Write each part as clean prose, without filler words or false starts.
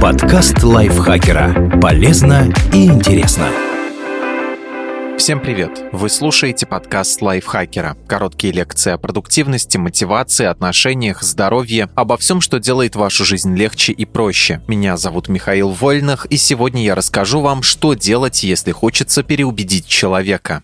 Подкаст лайфхакера. Полезно и интересно. Всем привет! Вы слушаете подкаст лайфхакера. Короткие лекции о продуктивности, мотивации, отношениях, здоровье, обо всем, что делает вашу жизнь легче и проще. Меня зовут Михаил Вольных, и сегодня я расскажу вам, что делать, если хочется переубедить человека.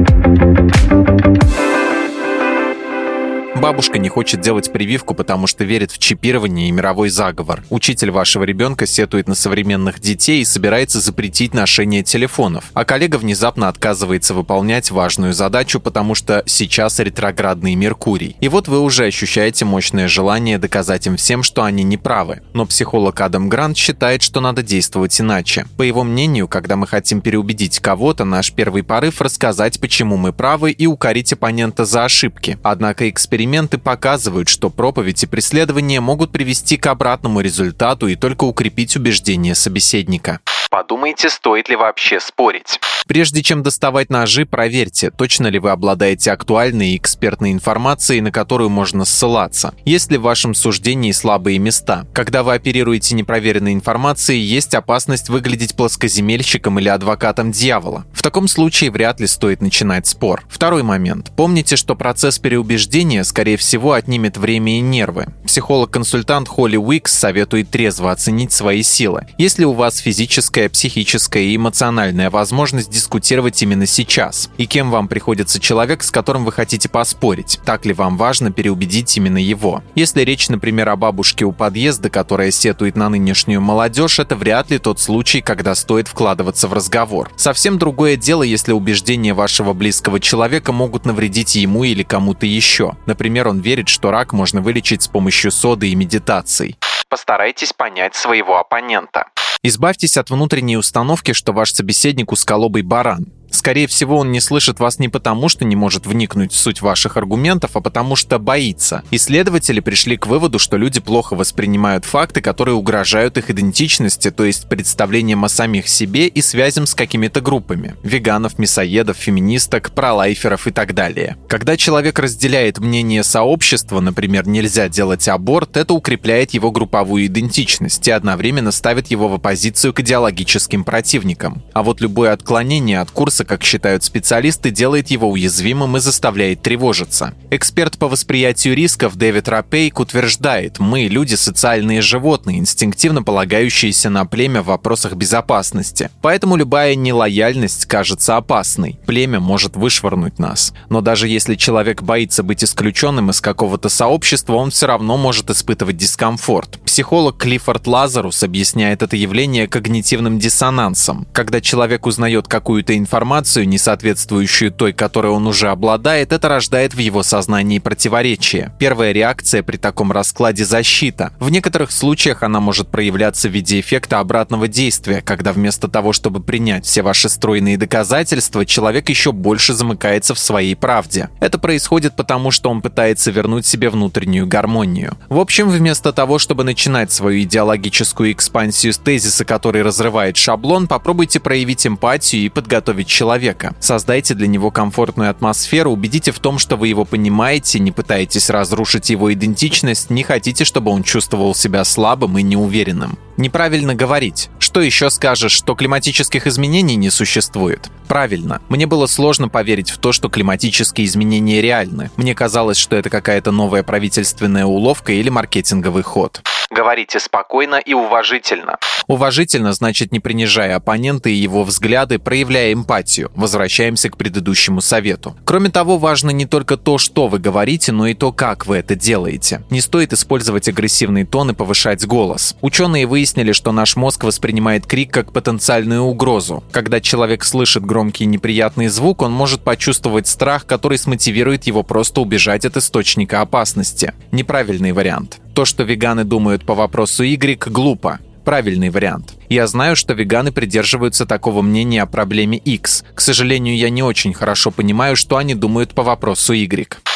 Бабушка не хочет делать прививку, потому что верит в чипирование и мировой заговор. Учитель вашего ребенка сетует на современных детей и собирается запретить ношение телефонов. А коллега внезапно отказывается выполнять важную задачу, потому что сейчас ретроградный Меркурий. И вот вы уже ощущаете мощное желание доказать им всем, что они не правы. Но психолог Адам Грант считает, что надо действовать иначе. По его мнению, когда мы хотим переубедить кого-то, наш первый порыв — рассказать, почему мы правы, и укорить оппонента за ошибки. Однако эксперименты показывают, что проповедь и преследование могут привести к обратному результату и только укрепить убеждение собеседника. Подумайте, стоит ли вообще спорить. Прежде чем доставать ножи, проверьте, точно ли вы обладаете актуальной и экспертной информацией, на которую можно ссылаться. Есть ли в вашем суждении слабые места? Когда вы оперируете непроверенной информацией, есть опасность выглядеть плоскоземельщиком или адвокатом дьявола. В таком случае вряд ли стоит начинать спор. Второй момент. Помните, что процесс переубеждения, скорее всего, отнимет время и нервы. Психолог-консультант Холли Уикс советует трезво оценить свои силы. Если у вас физическая, психическая и эмоциональная возможность дискутировать именно сейчас, и кем вам приходится человек, с которым вы хотите поспорить, так ли вам важно переубедить именно его. Если речь, например, о бабушке у подъезда, которая сетует на нынешнюю молодежь, это вряд ли тот случай, когда стоит вкладываться в разговор. Совсем другое дело, если убеждения вашего близкого человека могут навредить ему или кому-то еще. Например, он верит, что рак можно вылечить с помощью соды и медитаций. Постарайтесь понять своего оппонента. Избавьтесь от внутренней установки, что ваш собеседник узколобый баран. Скорее всего, он не слышит вас не потому, что не может вникнуть в суть ваших аргументов, а потому что боится. Исследователи пришли к выводу, что люди плохо воспринимают факты, которые угрожают их идентичности, то есть представлениям о самих себе и связям с какими-то группами – веганов, мясоедов, феминисток, пролайферов и так далее. Когда человек разделяет мнение сообщества, например, нельзя делать аборт, это укрепляет его групповую идентичность и одновременно ставит его в оппозицию к идеологическим противникам. А вот любое отклонение от курса, как считают специалисты, делает его уязвимым и заставляет тревожиться. Эксперт по восприятию рисков Дэвид Рапейк утверждает: мы, люди, социальные животные, инстинктивно полагающиеся на племя в вопросах безопасности. Поэтому любая нелояльность кажется опасной. Племя может вышвырнуть нас. Но даже если человек боится быть исключенным из какого-то сообщества, он все равно может испытывать дискомфорт. Психолог Клиффорд Лазарус объясняет это явление когнитивным диссонансом. Когда человек узнает какую-то информацию, не соответствующую той, которой он уже обладает, это рождает в его сознании противоречие. Первая реакция при таком раскладе – защита. В некоторых случаях она может проявляться в виде эффекта обратного действия, когда вместо того, чтобы принять все ваши стройные доказательства, человек еще больше замыкается в своей правде. Это происходит потому, что он пытается вернуть себе внутреннюю гармонию. В общем, вместо того, чтобы начинать свою идеологическую экспансию с тезиса, который разрывает шаблон, попробуйте проявить эмпатию и подготовить человека. Создайте для него комфортную атмосферу, убедите в том, что вы его понимаете, не пытаетесь разрушить его идентичность, не хотите, чтобы он чувствовал себя слабым и неуверенным. Неправильно говорить. Что еще скажешь, что климатических изменений не существует? Правильно. Мне было сложно поверить в то, что климатические изменения реальны. Мне казалось, что это какая-то новая правительственная уловка или маркетинговый ход. Говорите спокойно и уважительно. Уважительно значит, не принижая оппонента и его взгляды, проявляя эмпатию. Возвращаемся к предыдущему совету. Кроме того, важно не только то, что вы говорите, но и то, как вы это делаете. Не стоит использовать агрессивный тон и повышать голос. Ученые выяснили, что наш мозг воспринимает крик как потенциальную угрозу. Когда человек слышит громкий и неприятный звук, он может почувствовать страх, который смотивирует его просто убежать от источника опасности. Неправильный вариант. То, что веганы думают по вопросу Y, глупо. Правильный вариант. Я знаю, что веганы придерживаются такого мнения о проблеме X. К сожалению, я не очень хорошо понимаю, что они думают по вопросу Y. Используйте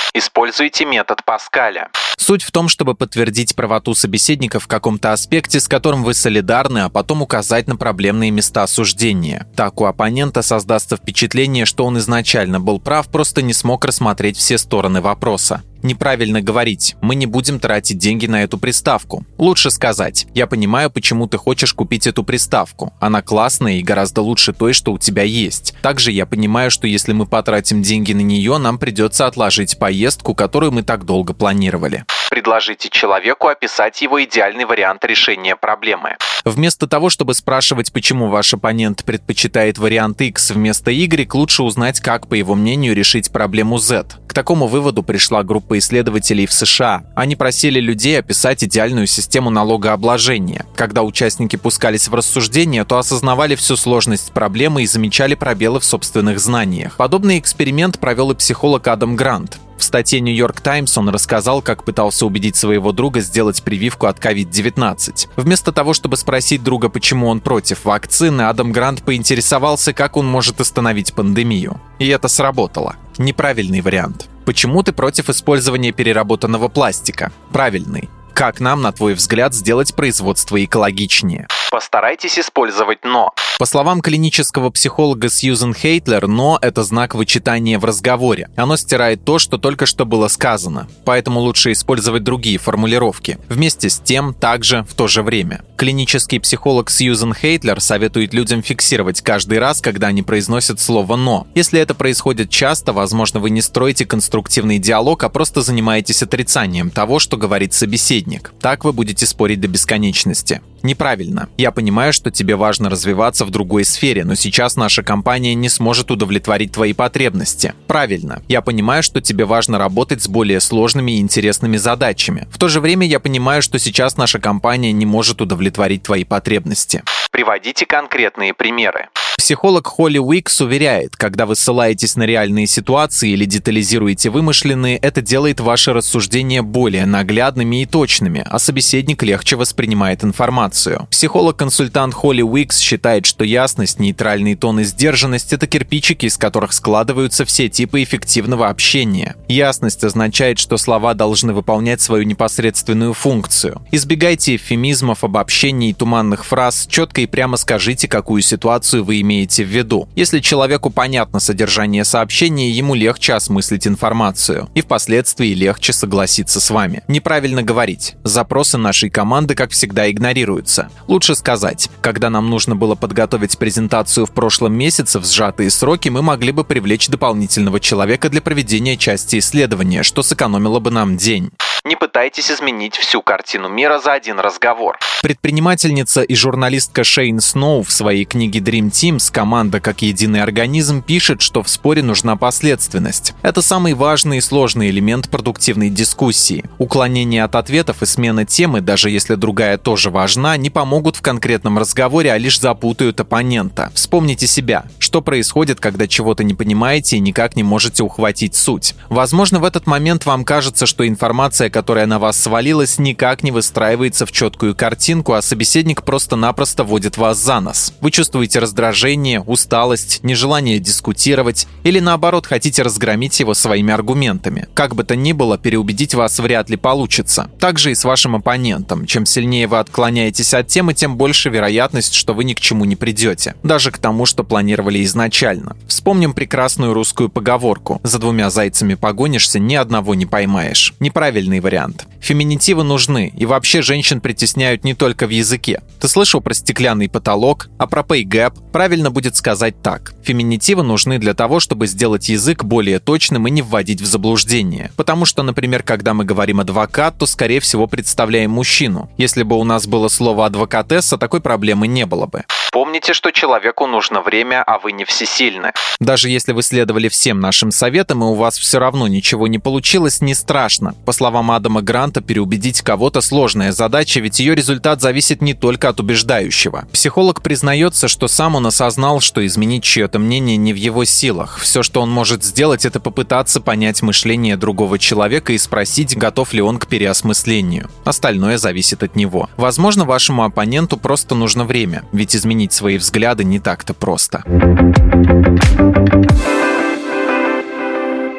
используйте метод Паскаля. Суть в том, чтобы подтвердить правоту собеседника в каком-то аспекте, с которым вы солидарны, а потом указать на проблемные места суждения. Так у оппонента создастся впечатление, что он изначально был прав, просто не смог рассмотреть все стороны вопроса. Неправильно говорить «мы не будем тратить деньги на эту приставку». Лучше сказать «я понимаю, почему ты хочешь купить эту приставку. Она классная и гораздо лучше той, что у тебя есть. Также я понимаю, что если мы потратим деньги на нее, нам придется отложить поездку, которую мы так долго планировали». Предложите человеку описать его идеальный вариант решения проблемы. Вместо того, чтобы спрашивать, почему ваш оппонент предпочитает вариант X вместо Y, лучше узнать, как, по его мнению, решить проблему Z. К такому выводу пришла группа исследователей в США. Они просили людей описать идеальную систему налогообложения. Когда участники пускались в рассуждения, то осознавали всю сложность проблемы и замечали пробелы в собственных знаниях. Подобный эксперимент провел и психолог Адам Грант. В статье New York Times он рассказал, как пытался убедить своего друга сделать прививку от COVID-19. Вместо того, чтобы спросить друга, почему он против вакцины, Адам Грант поинтересовался, как он может остановить пандемию. И это сработало. Неправильный вариант. Почему ты против использования переработанного пластика? Правильный. Как нам, на твой взгляд, сделать производство экологичнее? Постарайтесь использовать «но». По словам клинического психолога Сьюзен Хейтлер, «но» — это знак вычитания в разговоре. Оно стирает то, что только что было сказано. Поэтому лучше использовать другие формулировки. Вместе с тем, также, в то же время. Клинический психолог Сьюзен Хейтлер советует людям фиксировать каждый раз, когда они произносят слово «но». Если это происходит часто, возможно, вы не строите конструктивный диалог, а просто занимаетесь отрицанием того, что говорит собеседник. Так вы будете спорить до бесконечности. Неправильно. Я понимаю, что тебе важно развиваться в другой сфере, но сейчас наша компания не сможет удовлетворить твои потребности. Правильно. Я понимаю, что тебе важно работать с более сложными и интересными задачами. В то же время я понимаю, что сейчас наша компания не может удовлетворить твои потребности. Приводите конкретные примеры. Психолог Холли Уикс уверяет, когда вы ссылаетесь на реальные ситуации или детализируете вымышленные, это делает ваши рассуждения более наглядными и точными, а собеседник легче воспринимает информацию. Психолог-консультант Холли Уикс считает, что ясность, нейтральный тон и сдержанность – это кирпичики, из которых складываются все типы эффективного общения. Ясность означает, что слова должны выполнять свою непосредственную функцию. Избегайте эвфемизмов, обобщений и туманных фраз, четко и прямо скажите, какую ситуацию вы имеете в виду. Если человеку понятно содержание сообщения, ему легче осмыслить информацию и впоследствии легче согласиться с вами. Неправильно говорить. Запросы нашей команды, как всегда, игнорируются. Лучше сказать, когда нам нужно было подготовить презентацию в прошлом месяце в сжатые сроки, мы могли бы привлечь дополнительного человека для проведения части исследования, что сэкономило бы нам день. Не пытайтесь изменить всю картину мира за один разговор. Предпринимательница и журналистка Шейн Сноу в своей книге Dream Teams «Команда как единый организм» пишет, что в споре нужна последственность. Это самый важный и сложный элемент продуктивной дискуссии. Уклонение от ответов и смена темы, даже если другая тоже важна, не помогут в конкретном разговоре, а лишь запутают оппонента. Вспомните себя. Что происходит, когда чего-то не понимаете и никак не можете ухватить суть? Возможно, в этот момент вам кажется, что информация, которая на вас свалилась, никак не выстраивается в четкую картинку, а собеседник просто-напросто водит вас за нос. Вы чувствуете раздражение, усталость, нежелание дискутировать или, наоборот, хотите разгромить его своими аргументами. Как бы то ни было, переубедить вас вряд ли получится. Также и с вашим оппонентом. Чем сильнее вы отклоняетесь от темы, тем больше вероятность, что вы ни к чему не придете. Даже к тому, что планировали изначально. Вспомним прекрасную русскую поговорку: «За двумя зайцами погонишься, ни одного не поймаешь». Неправильный вариант. Феминитивы нужны, и вообще женщин притесняют не только в языке. Ты слышал про стеклянный потолок, а про pay gap? Правильно будет сказать так. Феминитивы нужны для того, чтобы сделать язык более точным и не вводить в заблуждение. Потому что, например, когда мы говорим «адвокат», то, скорее всего, представляем мужчину. Если бы у нас было слово «адвокатесса», такой проблемы не было бы. Помните, что человеку нужно время, а вы не всесильны. Даже если вы следовали всем нашим советам, и у вас все равно ничего не получилось, не страшно. По словам Адама Гранта, переубедить кого-то сложная задача, ведь ее результат зависит не только от убеждающего. Психолог признается, что сам он осознал, что изменить чье-то мнение не в его силах. Все, что он может сделать, это попытаться понять мышление другого человека и спросить, готов ли он к переосмыслению. Остальное зависит от него. Возможно, вашему оппоненту просто нужно время, ведь изменить свои взгляды не так-то просто.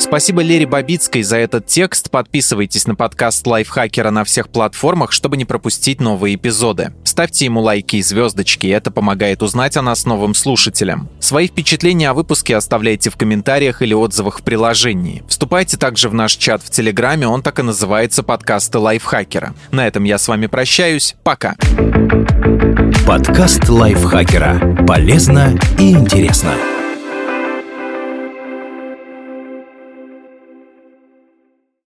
Спасибо Лере Бабицкой за этот текст. Подписывайтесь на подкаст Лайфхакера на всех платформах, чтобы не пропустить новые эпизоды. Ставьте ему лайки и звездочки, это помогает узнать о нас новым слушателям. Свои впечатления о выпуске оставляйте в комментариях или отзывах в приложении. Вступайте также в наш чат в Телеграме, он так и называется «Подкасты Лайфхакера». На этом я с вами прощаюсь. Пока. Подкаст Лайфхакера. Полезно и интересно.